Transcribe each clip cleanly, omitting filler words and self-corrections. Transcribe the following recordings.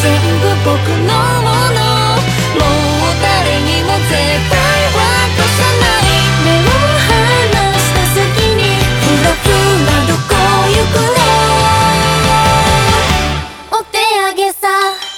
全部僕のもの。もう誰にも絶対渡さない。目を離した隙にふらふらどこ行くの。お手上げさ。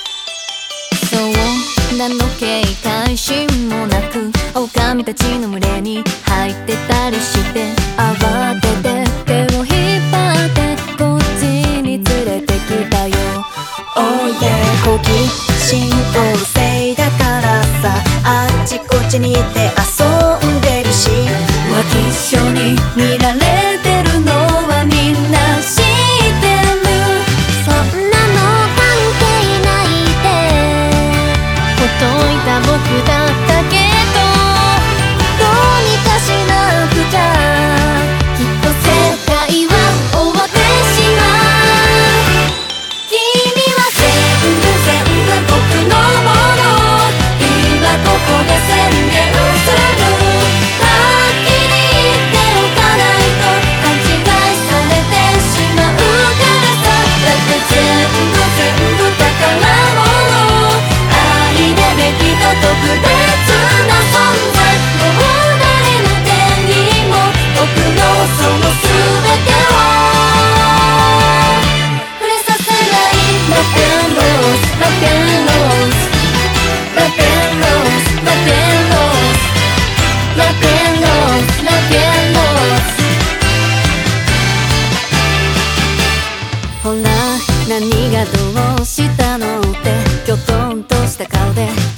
そんなの警戒心もなく狼たちの群れに入ってたりして、慌てて手を引っ張ってこっちに連れてきたよ。Oh yeah、 好奇心旺盛だからさ、あっちこっちに行って遊んでるし、浮気性に見られてるのはみんな知ってる。そんなの関係ないでほっといた僕だったけど、どうにかしなくちゃきっと世界は終わってしまう。君は全部僕のもの。今ここで宣言する。はっきり言っておかないと勘違いされてしまうからさ。だって全部宝物。愛でべきと特別な存在。もう誰の手にも僕のその全てを触れさせない。ラペンロース、ラペンロース、ラペンロース、ラペンロース、ラペンロース、ラペンロース。ほら何がどうしたのってきょとんとした顔で